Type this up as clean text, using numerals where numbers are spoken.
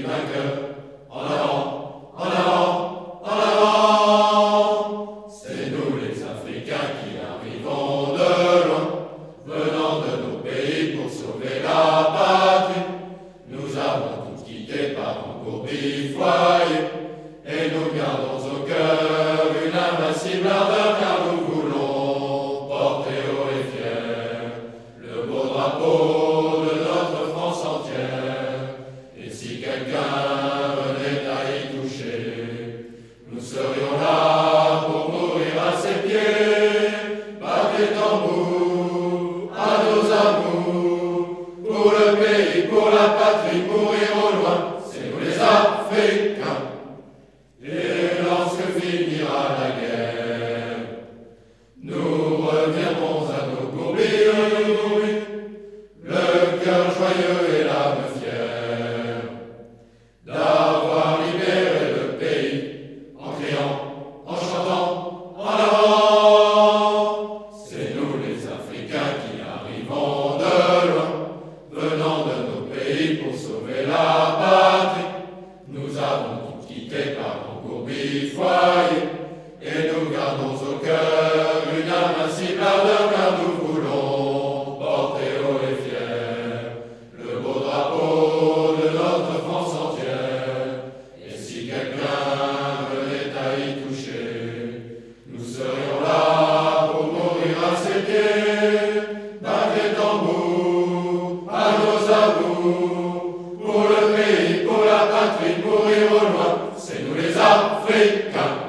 vainqueurs. En avant, en avant, en avant. C'est nous les Africains qui arrivons de loin, venant de nos pays pour sauver la patrie. Nous avons tous quitté par engourdis foyers, et nous gardons au cœur une invincible ardeur, car nous voulons porter haut et fier le beau drapeau de notre France entière. Et si quelqu'un venait à y toucher, nous serions là pour mourir à ses pieds. Battez tambour à nos amours, pour le pays, pour la patrie, mourir au loin, c'est nous les Africains. Et lorsque finira la guerre, nous reviendrons à nos gourmis, le cœur joyeux et l'âme fière, d'avoir libéré le pays, en criant, en chantant, en avant. C'est nous les Africains qui arrivons de loin, venant de nos pays pour sauver la patrie. Nous avons tout quitté par engourdis foyers, et nous gardons au cœur une invincible ardeur, car nous voulons porter haut et fier le beau drapeau de notre France entière. Et si quelqu'un venait à y toucher, nous serions là pour mourir à ses pieds. Battez tambour à nos amours, pour le pays, pour la patrie, mourir au loin, c'est nous les Africains.